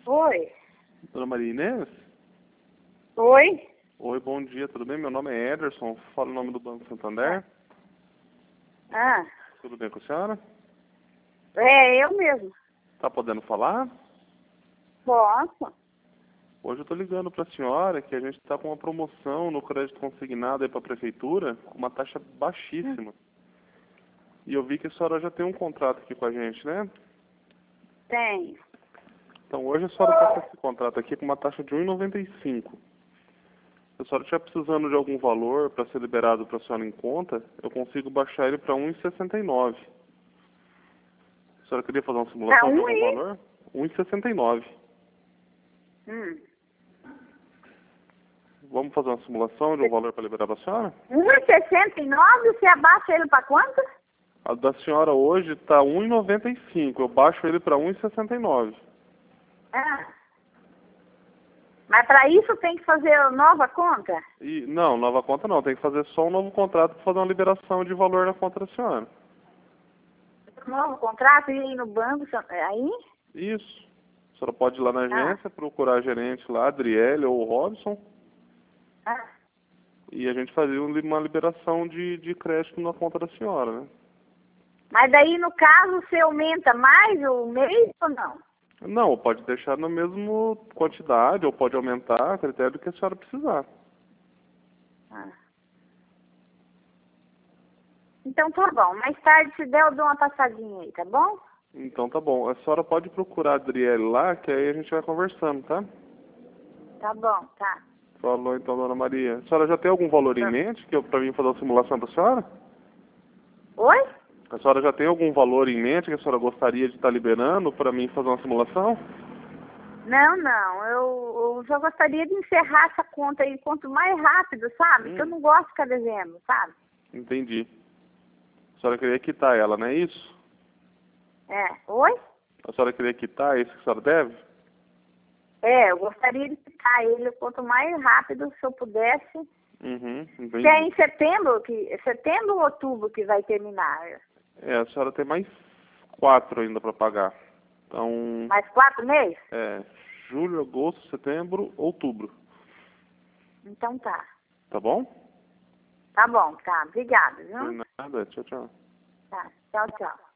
Oi. Dona Maria Inês? Oi. Oi, bom dia, tudo bem? Meu nome é Ederson, falo o nome do Banco Santander. Ah, Tudo bem com a senhora? é eu mesmo. Tá podendo falar? Posso? Hoje eu tô ligando pra senhora que a gente tá com uma promoção no crédito consignado aí pra prefeitura, com uma taxa baixíssima. E eu vi que a senhora já tem um contrato aqui com a gente, né? Tenho. Então hoje a senhora tá com esse contrato aqui com uma taxa de 1,95. Se a senhora estiver precisando de algum valor para ser liberado para a senhora em conta, eu consigo baixar ele para 1,69. A senhora queria fazer uma simulação de algum valor? 1,69. Hum. Vamos fazer uma simulação de um valor para liberar para a senhora? 1,69, você abaixa ele para quanto? A da senhora hoje está 1,95. Eu baixo ele para 1,69. Ah. Mas para isso tem que fazer nova conta? E não, nova conta não. Tem que fazer só um novo contrato para fazer uma liberação de valor na conta da senhora. Novo contrato e ir no banco? Aí? Isso. A senhora pode ir lá na agência, procurar a gerente lá, Adriele ou o Robson, Ah. e a gente fazia uma liberação de crédito na conta da senhora, né? Mas daí, no caso, você aumenta mais o mês ou não? Não, pode deixar na mesma quantidade, ou pode aumentar, a critério do que a senhora precisar. Ah. Então tá bom. Mais tarde, se der, eu dou uma passadinha aí, tá bom? Então tá bom. A senhora pode procurar a Adriele lá, que aí a gente vai conversando, tá? Tá bom, tá. Falou então, dona Maria. A senhora já tem algum valor em mente que pra mim fazer uma simulação pra senhora? Oi? A senhora já tem algum valor em mente que a senhora gostaria de estar liberando para mim fazer uma simulação? Não, não. Eu só gostaria de encerrar essa conta aí quanto mais rápido, sabe? Porque eu não gosto de ficar devendo, sabe? Entendi. A senhora queria quitar ela, não é isso? É. Oi? A senhora queria quitar isso que a senhora deve? É, eu gostaria de quitar ele quanto mais rápido, se eu pudesse. Entendi. Que é em setembro ou outubro que vai terminar. É, a senhora tem mais 4 ainda para pagar. Então, Mais 4 meses? julho, agosto, setembro, outubro. Então tá. Tá bom? Tá bom, tá. Obrigada, viu? Por nada. Tchau, tchau. Tá. Tchau, tchau.